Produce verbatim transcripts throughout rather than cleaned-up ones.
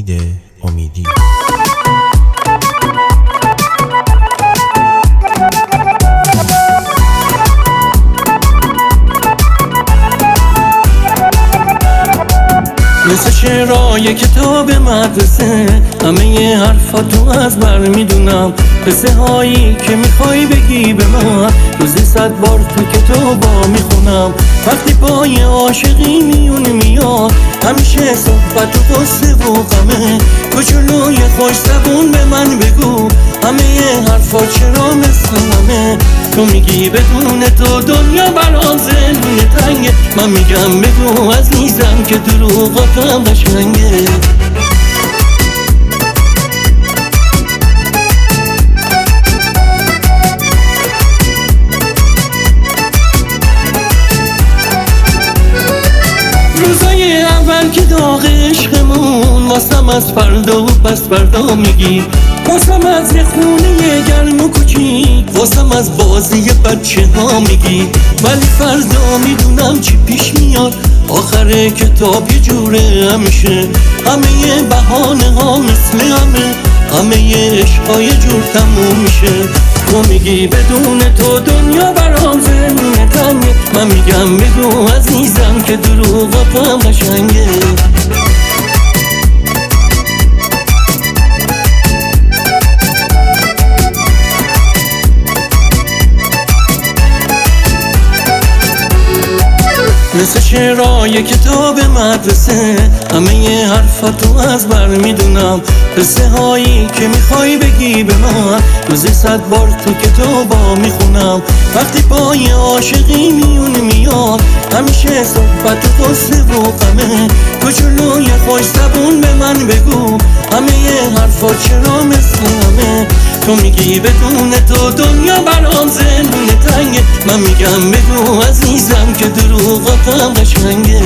امید امیدی. مثل شعرهای کتاب مدرسه همه حرفاتو از بر میدونم، قصه هایی که میخوای بگی به من روزی صد بار تو کتابا میخونم. وقتی پای عاشقی میون میاد همیشه صحبت و قصه و غمه، کوچولوی خوش زبون به من بگو همه حرفا چرا مثل همه. تو میگی بدون تو دنیا برام زندون تنگه، من میگم بگو عزیزم که دروغاتم قشنگه. روزای اول که داغ عشقمون واسم از فردا و پس فردا میگی، واسم از یه خونه گرم و کوچیک، واسم از بازی بچه ها میگی. ولی فردا میدونم چی پیش میاد، آخر کتاب یه جوره همیشه. همه بهانه ها مثل همه، همه عشقا یه جور تموم میشه. تو میگی بدون تو دنیا برام زندون تنگه، من میگم بگو عزیزم که دروغاتم قشنگه. مثل شعرهای کتاب مدرسه همه حرفاتو از بر میدونم، قصه هایی که میخوای بگی به من روزی صد بار تو کتابا میخونم. وقتی پای عاشقی میون میاد همیشه صحبت و قصه و غمه، کوچولوی خوش زبون به من بگو همه حرفا چرا مثل همه. تو میگی بدون تو دنیا برام زندون تنگه، من میگم بگو عزیزم که دروغاتم قشنگه.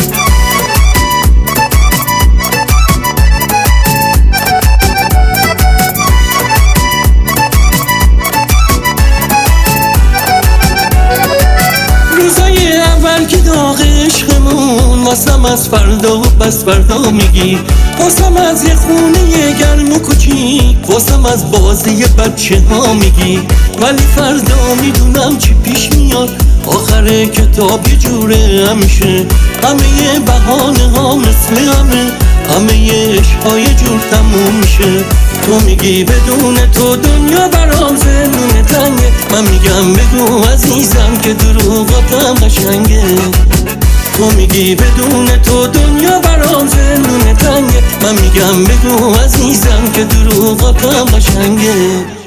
روزای اول که داغ عشقمون واسم از فردا و پس فردا میگی، واسم از یه خونه گرم و کوچیک، واسم از بازی بچه ها میگی. ولی فردا میدونم چی پیش میاد، آخر کتاب یه جوره همیشه. همه بهانه ها مثل همه، همه عشقا یه جور تموم میشه. تو میگی بدون تو دنیا برام زندون تنگه، من میگم بگو عزیزم که دروغاتم قشنگه. تو میگی بدون تو دنیا برام زندون تنگه، من میگم بگو عزیزم که دروغاتم قشنگه.